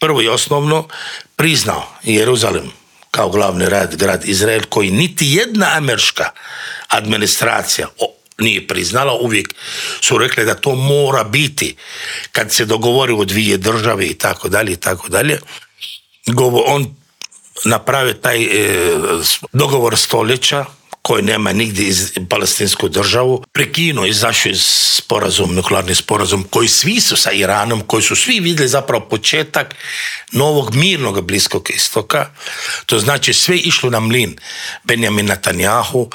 prvo i osnovno priznao Jeruzalem kao glavni grad Izrael, koji niti jedna američka administracija nije priznala. Uvijek su rekli da to mora biti kad se dogovori o dvije države i tako dalje i tako dalje. On napravio taj dogovor stoljeća koji nema nigdje iz palestinsku državu, prekinuo, izašao iz nuklearni sporazum koji svi su sa Iranom, koji su svi vidjeli zapravo početak novog mirnog Bliskog istoka. To znači sve išlo na mlin Benjamin Netanjahu,